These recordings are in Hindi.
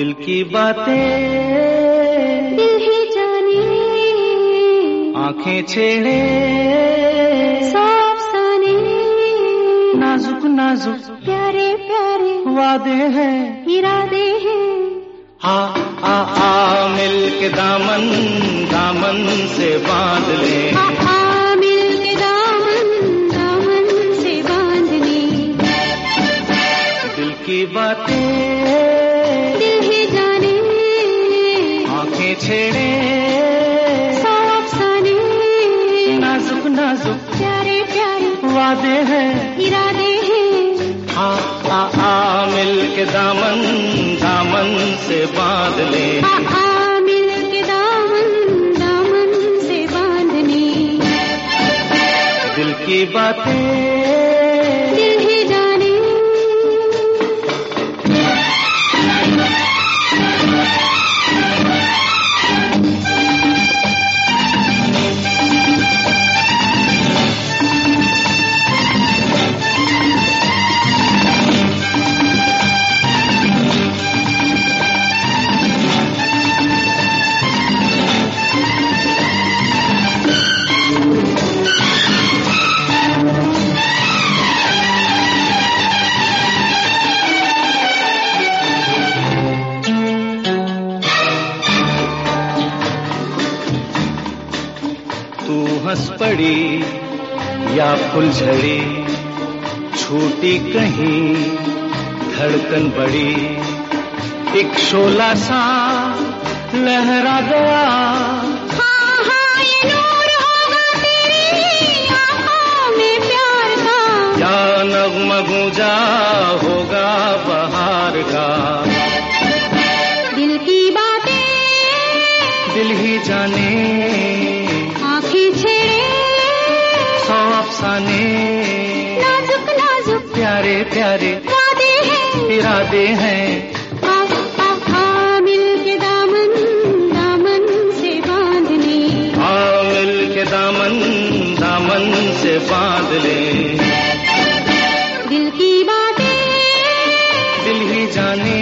दिल की बातें दिल ही जाने, आंखें छेड़े सौ अफसाने, नाजुक नाजुक प्यारे प्यारे वादे हैं, इरादे हैं। आ आ आ मिल के दामन दामन से बांध ले, आ मिल के दामन दामन से बांध ले। दिल की बातें दिल ही जाने, आंखें छेड़े सौ अफसाने, नाजुक नाजुक प्यारे प्यारे वादे हैं, इरादे हैं। आ आ आ मिल के दामन दामन से बांध ले, आ मिल के दामन दामन से बांधने। दिल की बातें दिल ही जाने, तू हंस पड़ी या फुलझड़ी, छूटी कहीं धड़कन बड़ी, एक शोला सा लहरा गया। हाँ हाँ ये नूर होगा तेरी आँखों में प्यार का, या नग़्मा गूंजा होगा बहार का। दिल की बातें दिल ही जाने, आँखें छेड़े सौ अफसाने, नाजुक नाजुक प्यारे प्यारे वादे हैं, इरादे हैं। आ आ आ मिल के दामन दामन से बांधने। आ मिल के दामन दामन से बांध ले, दिल की बातें दिल ही जाने।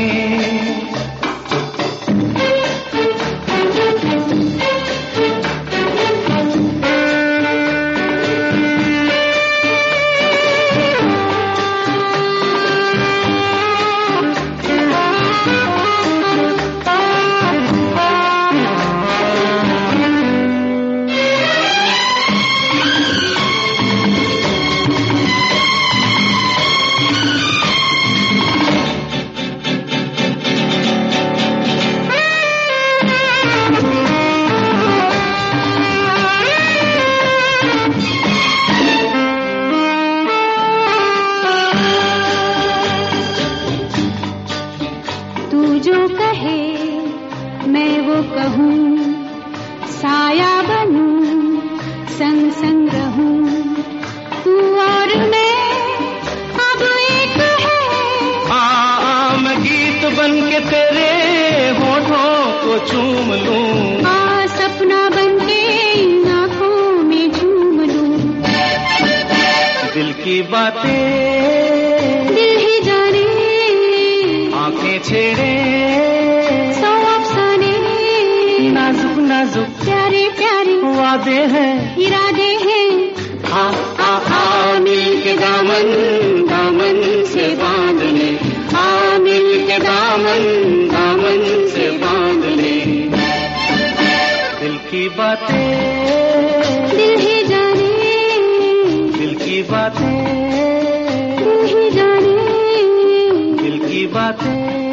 तू जो कहे मैं वो कहूँ, साया बनूं संग संग रहूं। तू और मैं अब एक है, मैं गीत बन के तेरे होठों को चूम लूं, सपना बन के इन आँखों में झूम लूं। दिल की बातें दिल ही जाने, आंखें छेड़े सौ अफसाने, नाजुक नाजुक प्यारे प्यारे वादे हैं, इरादे हैं। आ आ आ मिल के दामन दामन से बांध ले, आ मिल के दामन दामन से बांध ले। दिल की बातें दिल ही जाने, दिल की बातें दिल ही जाने। दिल की बातें